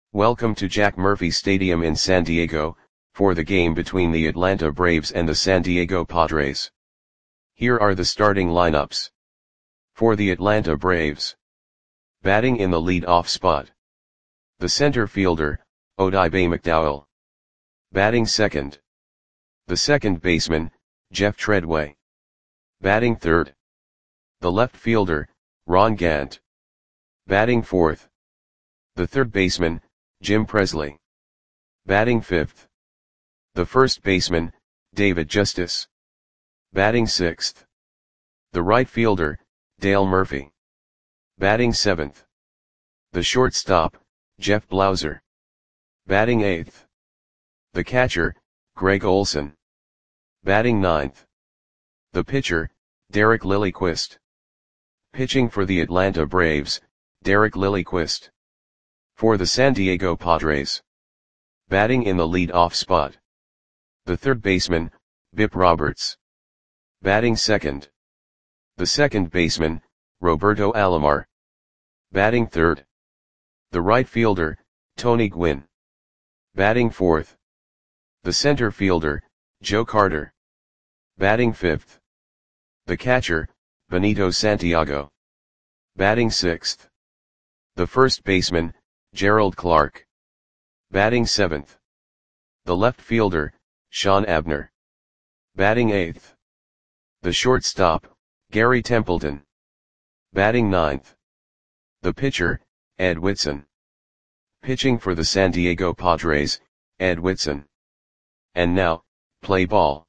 Welcome to Jack Murphy Stadium in San Diego, for the game between the Atlanta Braves and the San Diego Padres. Here are the starting lineups. For the Atlanta Braves. Batting in the lead-off spot. The center fielder, Odibe McDowell. Batting second. The second baseman, Jeff Treadway. Batting third. The left fielder, Ron Gant. Batting fourth. The third baseman, Jim Presley. Batting fifth. The first baseman, David Justice. Batting sixth. The right fielder, Dale Murphy. Batting seventh. The shortstop, Jeff Blauser. Batting eighth. The catcher, Greg Olson. Batting ninth. The pitcher, Derek Lilliquist. Pitching for the Atlanta Braves, Derek Lilliquist. For the San Diego Padres. Batting in the lead-off spot. The third baseman, Bip Roberts. Batting second. The second baseman, Roberto Alomar. Batting third. The right fielder, Tony Gwynn. Batting fourth. The center fielder, Joe Carter. Batting fifth. The catcher, Benito Santiago. Batting sixth. The first baseman, Gerald Clark. Batting seventh. The left fielder, Sean Abner. Batting eighth. The shortstop, Gary Templeton. Batting ninth. The pitcher, Ed Whitson. Pitching for the San Diego Padres, Ed Whitson. And now, play ball.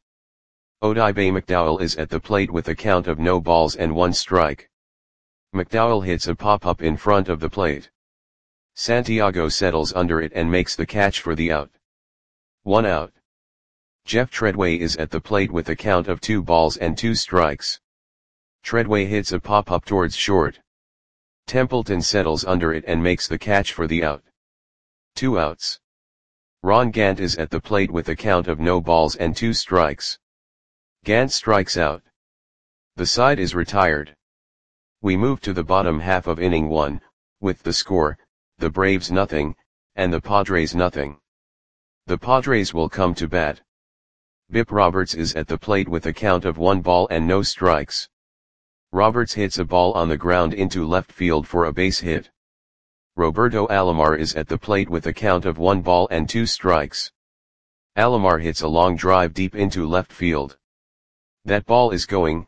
Odibe McDowell is at the plate with a count of no balls and one strike. McDowell hits a pop-up in front of the plate. Santiago settles under it and makes the catch for the out. 1 out. Jeff Treadway is at the plate with a count of 2 balls and 2 strikes. Treadway hits a pop-up towards short. Templeton settles under it and makes the catch for the out. 2 outs. Ron Gant is at the plate with a count of no balls and 2 strikes. Gant strikes out. The side is retired. We move to the bottom half of inning 1, with the score, the Braves nothing, and the Padres nothing. The Padres will come to bat. Bip Roberts is at the plate with a count of 1 ball and no strikes. Roberts hits a ball on the ground into left field for a base hit. Roberto Alomar is at the plate with a count of 1 ball and 2 strikes. Alomar hits a long drive deep into left field. That ball is gone.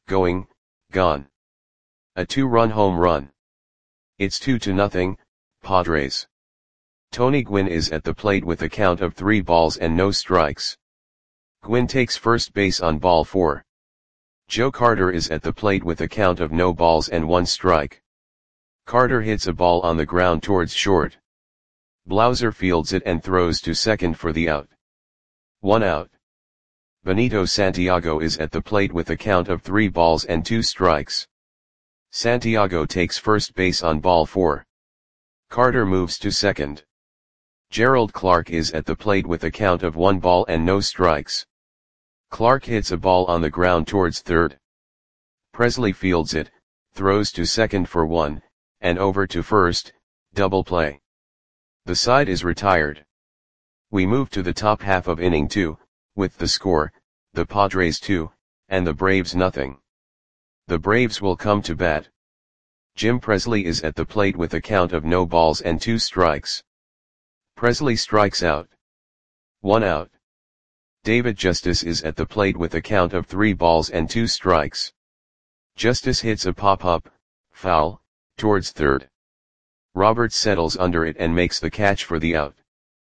A 2-run home run. It's 2-0, Padres. Tony Gwynn is at the plate with a count of 3 balls and no strikes. Gwynn takes first base on ball 4. Joe Carter is at the plate with a count of no balls and 1 strike. Carter hits a ball on the ground towards short. Blauser fields it and throws to second for the out. 1 out. Benito Santiago is at the plate with a count of 3 balls and 2 strikes. Santiago takes first base on ball 4. Carter moves to second. Gerald Clark is at the plate with a count of 1 ball and no strikes. Clark hits a ball on the ground towards third. Presley fields it, throws to second for 1, and over to first, double play. The side is retired. We move to the top half of inning 2, with the score, the Padres 2, and the Braves nothing. The Braves will come to bat. Jim Presley is at the plate with a count of no balls and 2 strikes. Presley strikes out. 1 out. David Justice is at the plate with a count of 3 balls and 2 strikes. Justice hits a pop-up, foul, towards third. Roberts settles under it and makes the catch for the out.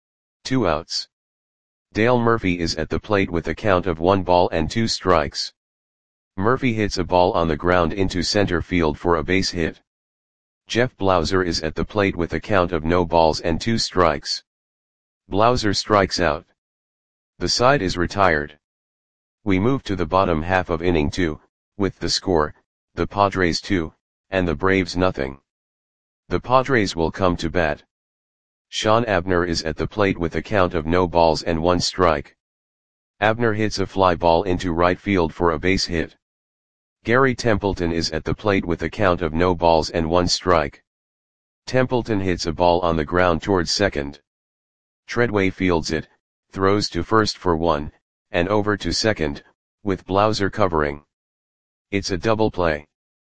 2 outs. Dale Murphy is at the plate with a count of 1 ball and 2 strikes. Murphy hits a ball on the ground into center field for a base hit. Jeff Blauser is at the plate with a count of no balls and 2 strikes. Blauser strikes out. The side is retired. We move to the bottom half of inning 2, with the score, the Padres 2, and the Braves nothing. The Padres will come to bat. Sean Abner is at the plate with a count of no balls and 1 strike. Abner hits a fly ball into right field for a base hit. Gary Templeton is at the plate with a count of no balls and 1 strike. Templeton hits a ball on the ground towards second. Treadway fields it, throws to first for 1, and over to second, with Blauser covering. It's a double play.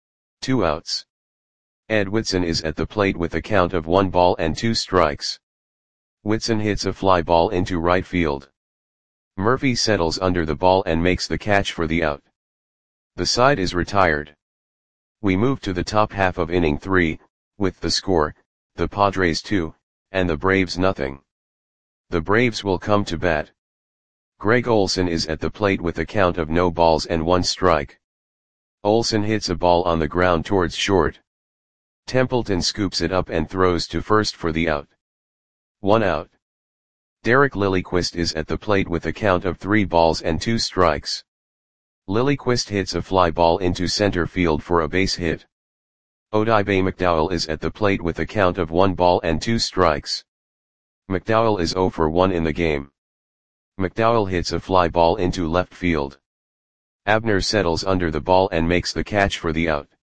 2 outs. Ed Whitson is at the plate with a count of 1 ball and 2 strikes. Whitson hits a fly ball into right field. Murphy settles under the ball and makes the catch for the out. The side is retired. We move to the top half of inning 3, with the score, the Padres 2, and the Braves nothing. The Braves will come to bat. Greg Olson is at the plate with a count of no balls and 1 strike. Olson hits a ball on the ground towards short. Templeton scoops it up and throws to first for the out. 1 out. Derek Lilliquist is at the plate with a count of 3 balls and 2 strikes. Lilliquist hits a fly ball into center field for a base hit. Odibe McDowell is at the plate with a count of 1 ball and 2 strikes. McDowell is 0 for 1 in the game. McDowell hits a fly ball into left field. Abner settles under the ball and makes the catch for the out.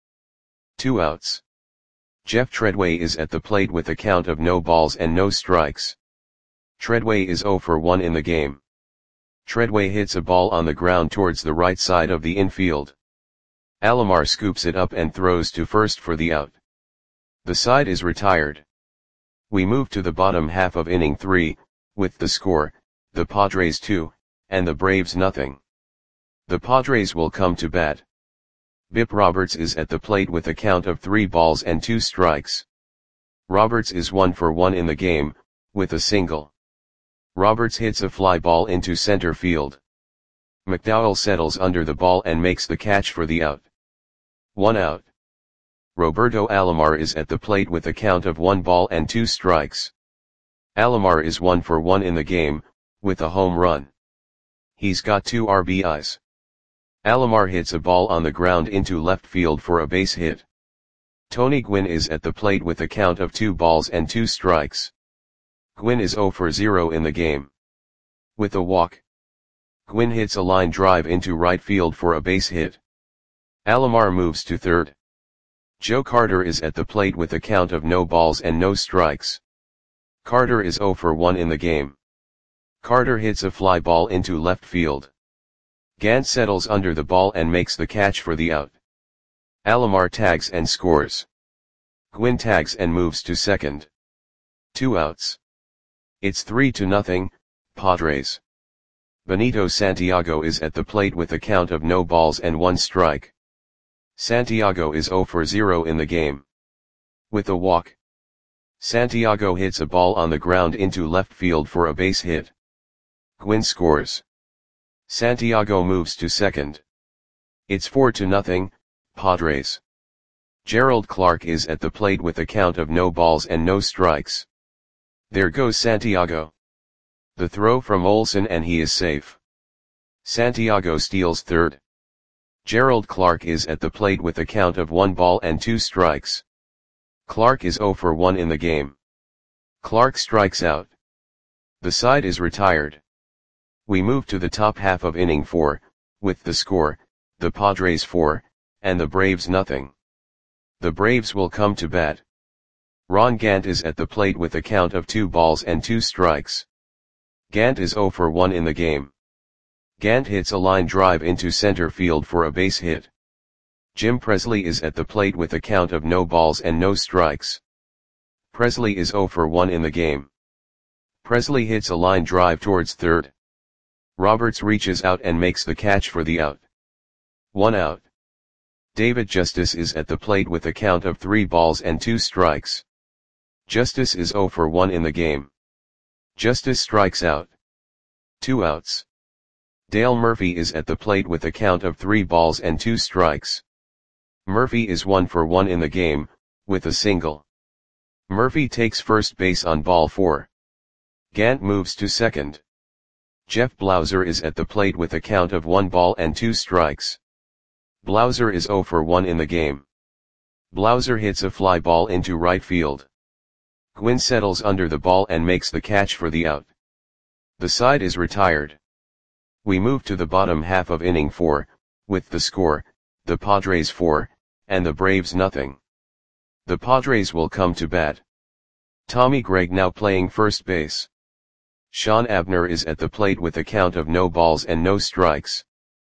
2 outs. Jeff Treadway is at the plate with a count of no balls and no strikes. Treadway is 0 for 1 in the game. Treadway hits a ball on the ground towards the right side of the infield. Alomar scoops it up and throws to first for the out. The side is retired. We move to the bottom half of inning 3, with the score, the Padres 2, and the Braves nothing. The Padres will come to bat. Bip Roberts is at the plate with a count of 3 balls and 2 strikes. Roberts is 1 for 1 in the game, with a single. Roberts hits a fly ball into center field. McDowell settles under the ball and makes the catch for the out. 1 out. Roberto Alomar is at the plate with a count of 1 ball and 2 strikes. Alomar is 1 for 1 in the game, with a home run. He's got 2 RBIs. Alomar hits a ball on the ground into left field for a base hit. Tony Gwynn is at the plate with a count of 2 balls and 2 strikes. Gwynn is 0 for 0 in the game. With a walk. Gwynn hits a line drive into right field for a base hit. Alomar moves to third. Joe Carter is at the plate with a count of no balls and no strikes. Carter is 0 for 1 in the game. Carter hits a fly ball into left field. Gant settles under the ball and makes the catch for the out. Alomar tags and scores. Gwynn tags and moves to second. 2 outs. It's 3-0, Padres. Benito Santiago is at the plate with a count of no balls and 1 strike. Santiago is 0 for 0 in the game. With a walk. Santiago hits a ball on the ground into left field for a base hit. Gwynn scores. Santiago moves to second. It's 4-0, Padres. Gerald Clark is at the plate with a count of no balls and no strikes. There goes Santiago. The throw from Olson and he is safe. Santiago steals third. Gerald Clark is at the plate with a count of 1 ball and 2 strikes. Clark is 0 for 1 in the game. Clark strikes out. The side is retired. We move to the top half of inning 4, with the score, the Padres 4, and the Braves nothing. The Braves will come to bat. Ron Gant is at the plate with a count of 2 balls and 2 strikes. Gant is 0 for 1 in the game. Gant hits a line drive into center field for a base hit. Jim Presley is at the plate with a count of no balls and no strikes. Presley is 0 for 1 in the game. Presley hits a line drive towards third. Roberts reaches out and makes the catch for the out. 1 out. David Justice is at the plate with a count of 3 balls and 2 strikes. Justice is 0 for 1 in the game. Justice strikes out. 2 outs. Dale Murphy is at the plate with a count of 3 balls and 2 strikes. Murphy is 1 for 1 in the game, with a single. Murphy takes first base on ball 4. Gant moves to second. Jeff Blauser is at the plate with a count of 1 ball and 2 strikes. Blauser is 0 for 1 in the game. Blauser hits a fly ball into right field. Gwynn settles under the ball and makes the catch for the out. The side is retired. We move to the bottom half of inning 4, with the score, the Padres 4, and the Braves nothing. The Padres will come to bat. Tommy Gregg now playing first base. Sean Abner is at the plate with a count of no balls and no strikes.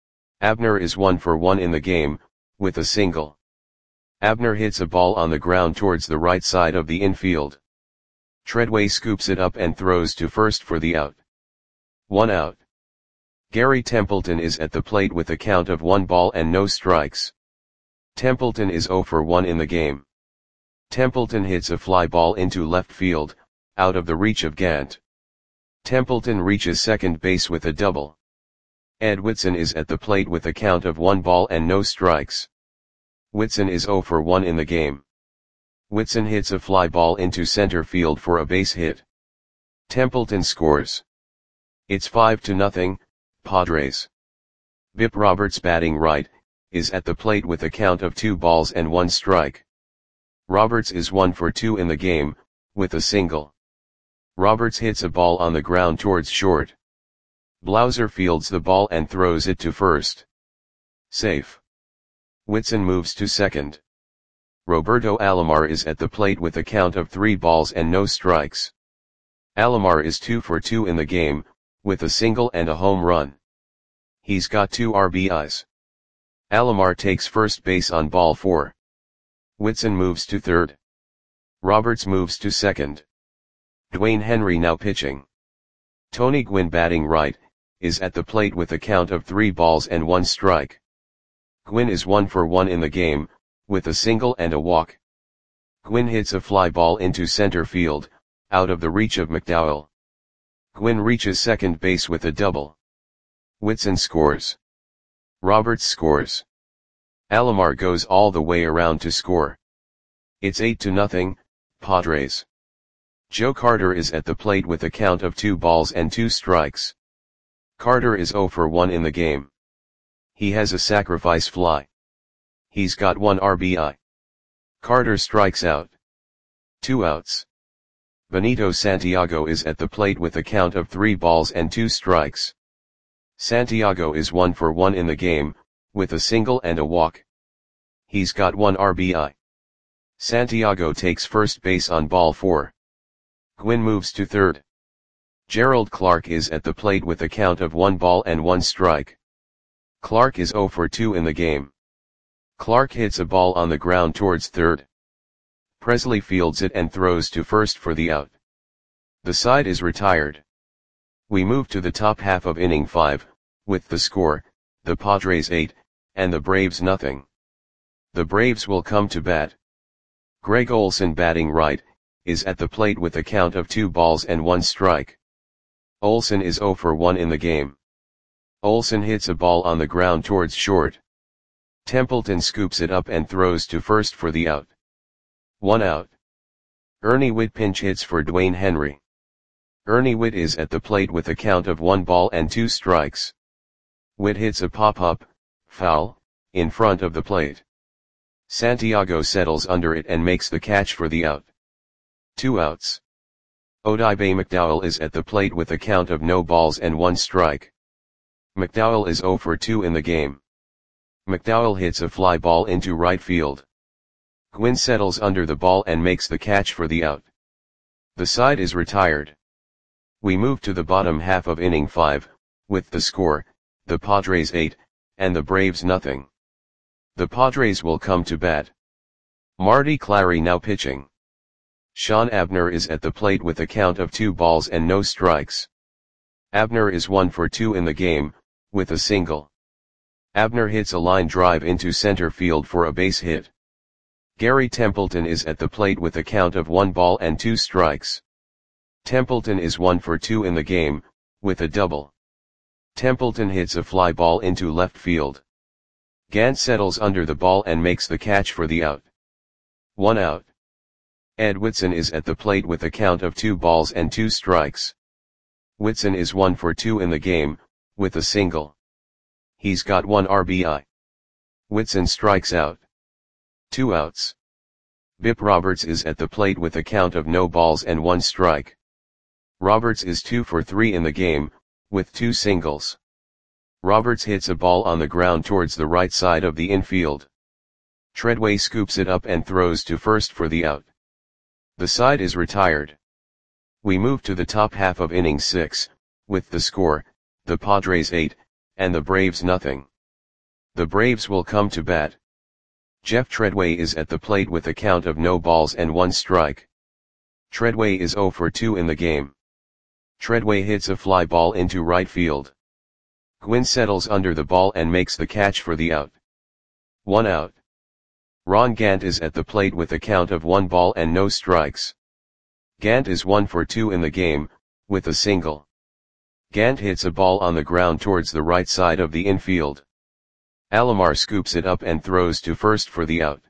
Abner is 1 for 1 in the game, with a single. Abner hits a ball on the ground towards the right side of the infield. Treadway scoops it up and throws to first for the out. 1 out. Gary Templeton is at the plate with a count of 1 ball and no strikes. Templeton is 0 for 1 in the game. Templeton hits a fly ball into left field, out of the reach of Gant. Templeton reaches second base with a double. Ed Whitson is at the plate with a count of 1 ball and no strikes. Whitson is 0 for 1 in the game. Whitson hits a fly ball into center field for a base hit. Templeton scores. It's 5-0, Padres. Bip Roberts batting right, is at the plate with a count of 2 balls and 1 strike. Roberts is 1 for 2 in the game, with a single. Roberts hits a ball on the ground towards short. Blauser fields the ball and throws it to first. Safe. Whitson moves to second. Roberto Alomar is at the plate with a count of 3 balls and no strikes. Alomar is 2 for 2 in the game, with a single and a home run. He's got 2 RBIs. Alomar takes first base on ball 4. Whitson moves to third. Roberts moves to second. Dwayne Henry now pitching. Tony Gwynn batting right, is at the plate with a count of 3 balls and 1 strike. Gwynn is 1 for 1 in the game, with a single and a walk. Gwynn hits a fly ball into center field, out of the reach of McDowell. Gwynn reaches second base with a double. Whitson scores. Roberts scores. Alomar goes all the way around to score. It's 8-0, Padres. Joe Carter is at the plate with a count of 2 balls and 2 strikes. Carter is 0 for 1 in the game. He has a sacrifice fly. He's got 1 RBI. Carter strikes out. 2 outs. Benito Santiago is at the plate with a count of 3 balls and 2 strikes. Santiago is 1 for 1 in the game, with a single and a walk. He's got 1 RBI. Santiago takes first base on ball 4. Gwynn moves to third. Gerald Clark is at the plate with a count of 1 ball and 1 strike. Clark is 0 for 2 in the game. Clark hits a ball on the ground towards third. Presley fields it and throws to first for the out. The side is retired. We move to the top half of inning 5, with the score, the Padres 8, and the Braves nothing. The Braves will come to bat. Greg Olson batting right, is at the plate with a count of 2 balls and 1 strike. Olson is 0 for 1 in the game. Olson hits a ball on the ground towards short. Templeton scoops it up and throws to first for the out. 1 out. Ernie Whitt pinch hits for Dwayne Henry. Ernie Whitt is at the plate with a count of 1 ball and 2 strikes. Whitt hits a pop-up, foul, in front of the plate. Santiago settles under it and makes the catch for the out. 2 outs. Odibe McDowell is at the plate with a count of no balls and 1 strike. McDowell is 0 for 2 in the game. McDowell hits a fly ball into right field. Gwynn settles under the ball and makes the catch for the out. The side is retired. We move to the bottom half of inning 5, with the score, the Padres 8, and the Braves nothing. The Padres will come to bat. Marty Clary now pitching. Sean Abner is at the plate with a count of 2 balls and no strikes. Abner is 1 for 2 in the game, with a single. Abner hits a line drive into center field for a base hit. Gary Templeton is at the plate with a count of 1 ball and 2 strikes. Templeton is 1 for 2 in the game, with a double. Templeton hits a fly ball into left field. Gant settles under the ball and makes the catch for the out. 1 out. Ed Whitson is at the plate with a count of 2 balls and 2 strikes. Whitson is 1 for 2 in the game, with a single. He's got 1 RBI. Whitson strikes out. 2 outs. Bip Roberts is at the plate with a count of no balls and 1 strike. Roberts is 2 for 3 in the game, with 2 singles. Roberts hits a ball on the ground towards the right side of the infield. Treadway scoops it up and throws to first for the out. The side is retired. We move to the top half of inning 6, with the score, the Padres 8, and the Braves nothing. The Braves will come to bat. Jeff Treadway is at the plate with a count of no balls and 1 strike. Treadway is 0 for 2 in the game. Treadway hits a fly ball into right field. Gwynn settles under the ball and makes the catch for the out. 1 out. Ron Gant is at the plate with a count of 1 ball and no strikes. Gant is 1 for 2 in the game, with a single. Gant hits a ball on the ground towards the right side of the infield. Alomar scoops it up and throws to first for the out.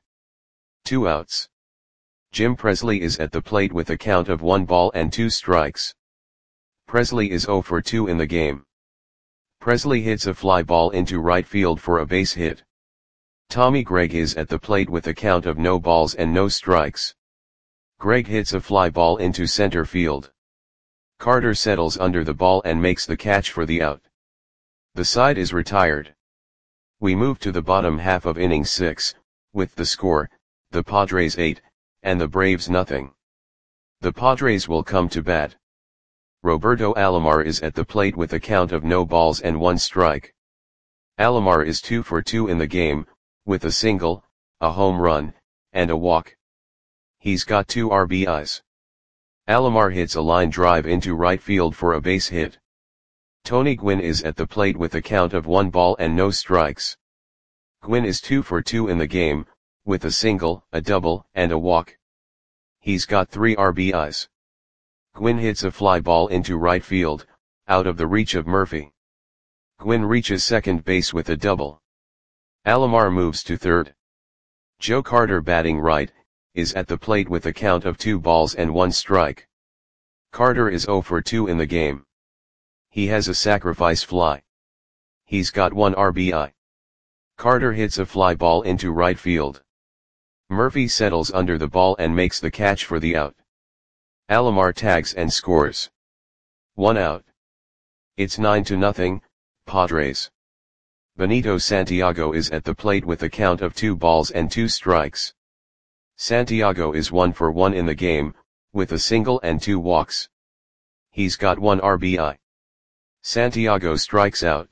2 outs. Jim Presley is at the plate with a count of 1 ball and 2 strikes. Presley is 0 for 2 in the game. Presley hits a fly ball into right field for a base hit. Tommy Gregg is at the plate with a count of no balls and no strikes. Gregg hits a fly ball into center field. Carter settles under the ball and makes the catch for the out. The side is retired. We move to the bottom half of inning 6, with the score, the Padres 8, and the Braves nothing. The Padres will come to bat. Roberto Alomar is at the plate with a count of no balls and 1 strike. Alomar is 2 for 2 in the game, with a single, a home run, and a walk. He's got 2 RBIs. Alomar hits a line drive into right field for a base hit. Tony Gwynn is at the plate with a count of 1 ball and no strikes. Gwynn is 2 for 2 in the game, with a single, a double, and a walk. He's got 3 RBIs. Gwynn hits a fly ball into right field, out of the reach of Murphy. Gwynn reaches second base with a double. Alomar moves to third. Joe Carter, batting right, is at the plate with a count of 2 balls and 1 strike. Carter is 0 for 2 in the game. He has a sacrifice fly. He's got 1 RBI. Carter hits a fly ball into right field. Murphy settles under the ball and makes the catch for the out. Alomar tags and scores. 1 out. It's 9-0, Padres. Benito Santiago is at the plate with a count of 2 balls and 2 strikes. Santiago is 1 for 1 in the game, with a single and 2 walks. He's got 1 RBI. Santiago strikes out.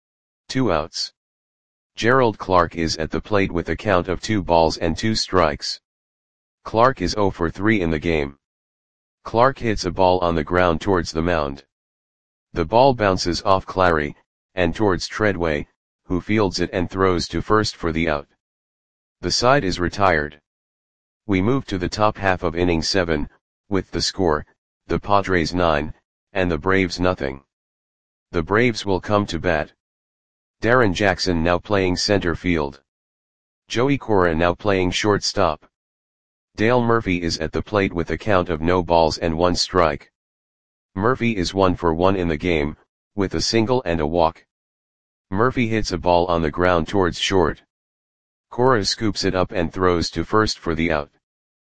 2 outs. Gerald Clark is at the plate with a count of 2 balls and 2 strikes. Clark is 0 for 3 in the game. Clark hits a ball on the ground towards the mound. The ball bounces off Clary, and towards Treadway, who fields it and throws to first for the out. The side is retired. We move to the top half of inning 7, with the score, the Padres 9, and the Braves nothing. The Braves will come to bat. Darren Jackson now playing center field. Joey Cora now playing shortstop. Dale Murphy is at the plate with a count of no balls and 1 strike. Murphy is 1 for 1 in the game, with a single and a walk. Murphy hits a ball on the ground towards short. Cora scoops it up and throws to first for the out.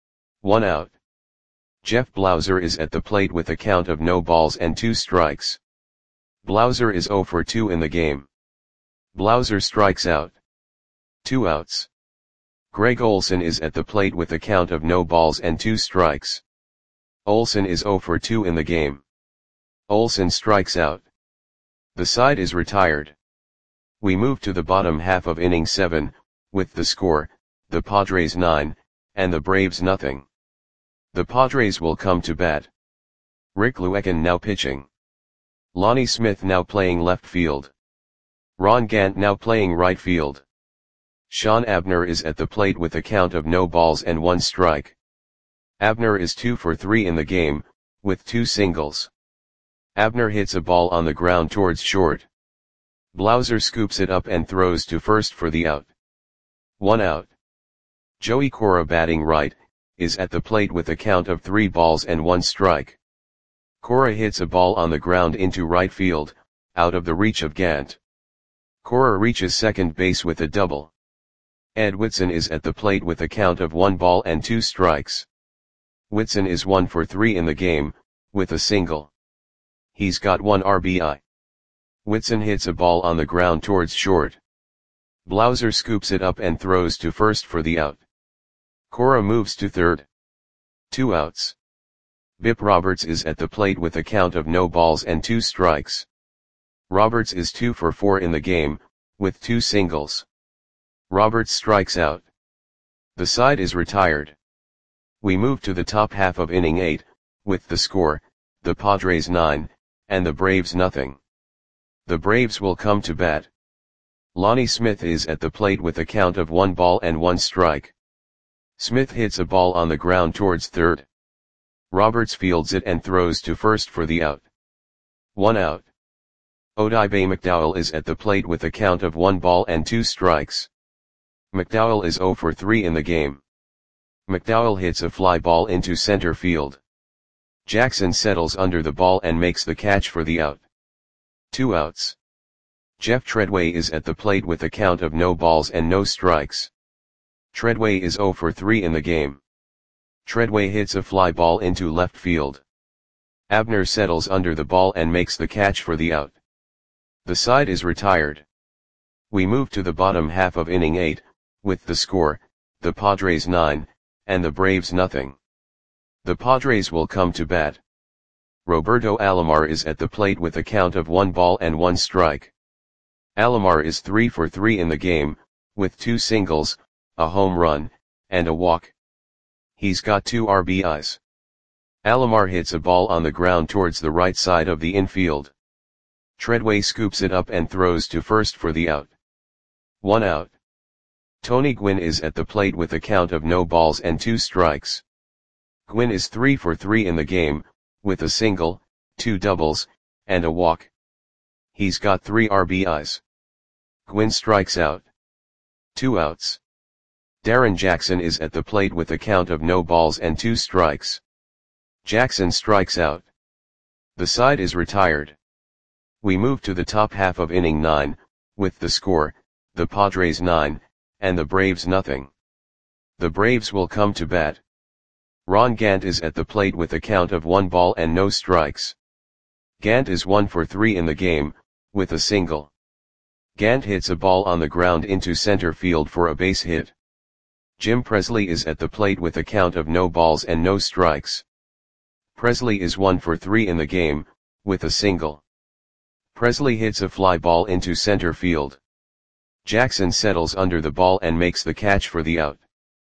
1 out. Jeff Blauser is at the plate with a count of no balls and 2 strikes. Blauser is 0 for 2 in the game. Blauser strikes out. 2 outs. Greg Olson is at the plate with a count of no balls and 2 strikes. Olson is 0 for 2 in the game. Olson strikes out. The side is retired. We move to the bottom half of inning 7, with the score, the Padres 9, and the Braves nothing. The Padres will come to bat. Rick Luekin now pitching. Lonnie Smith now playing left field. Ron Gant now playing right field. Sean Abner is at the plate with a count of no balls and 1 strike. Abner is 2 for 3 in the game, with 2 singles. Abner hits a ball on the ground towards short. Blauser scoops it up and throws to first for the out. 1 out. Joey Cora, batting right, is at the plate with a count of 3 balls and 1 strike. Cora hits a ball on the ground into right field, out of the reach of Gant. Cora reaches second base with a double. Ed Whitson is at the plate with a count of 1 ball and 2 strikes. Whitson is 1 for 3 in the game, with a single. He's got 1 RBI. Whitson hits a ball on the ground towards short. Blauser scoops it up and throws to first for the out. Cora moves to third. 2 outs. Bip Roberts is at the plate with a count of no balls and 2 strikes. Roberts is 2 for 4 in the game, with 2 singles. Roberts strikes out. The side is retired. We move to the top half of inning 8, with the score, the Padres 9, and the Braves nothing. The Braves will come to bat. Lonnie Smith is at the plate with a count of 1 ball and 1 strike. Smith hits a ball on the ground towards third. Roberts fields it and throws to first for the out. 1 out. Odibe McDowell is at the plate with a count of 1 ball and 2 strikes. McDowell is 0 for 3 in the game. McDowell hits a fly ball into center field. Jackson settles under the ball and makes the catch for the out. 2 outs. Jeff Treadway is at the plate with a count of no balls and no strikes. Treadway is 0 for 3 in the game. Treadway hits a fly ball into left field. Abner settles under the ball and makes the catch for the out. The side is retired. We move to the bottom half of inning 8, with the score, the Padres 9, and the Braves nothing. The Padres will come to bat. Roberto Alomar is at the plate with a count of 1 ball and 1 strike. Alomar is 3 for 3 in the game, with 2 singles, a home run, and a walk. He's got 2 RBIs. Alomar hits a ball on the ground towards the right side of the infield. Treadway scoops it up and throws to first for the out. 1 out. Tony Gwynn is at the plate with a count of no balls and 2 strikes. Gwynn is 3 for 3 in the game, with a single, 2 doubles, and a walk. He's got 3 RBIs. Gwynn strikes out. 2 outs. Darren Jackson is at the plate with a count of no balls and 2 strikes. Jackson strikes out. The side is retired. We move to the top half of inning 9, with the score, the Padres 9, and the Braves nothing. The Braves will come to bat. Ron Gant is at the plate with a count of 1 ball and no strikes. Gant is 1 for 3 in the game, with a single. Gant hits a ball on the ground into center field for a base hit. Jim Presley is at the plate with a count of no balls and no strikes. Presley is 1 for 3 in the game, with a single. Presley hits a fly ball into center field. Jackson settles under the ball and makes the catch for the out.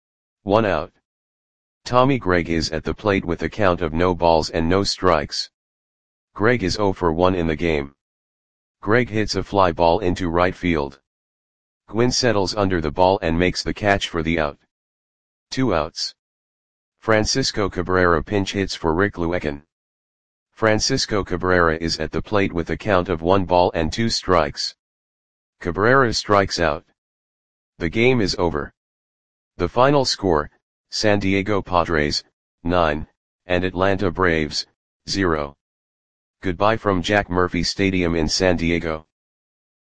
1 out. Tommy Gregg is at the plate with a count of no balls and no strikes. Gregg is 0 for 1 in the game. Gregg hits a fly ball into right field. Gwynn settles under the ball and makes the catch for the out. 2 outs. Francisco Cabrera pinch hits for Rick Luekin. Francisco Cabrera is at the plate with a count of 1 ball and 2 strikes. Cabrera strikes out. The game is over. The final score, San Diego Padres, 9, and Atlanta Braves, 0. Goodbye from Jack Murphy Stadium in San Diego.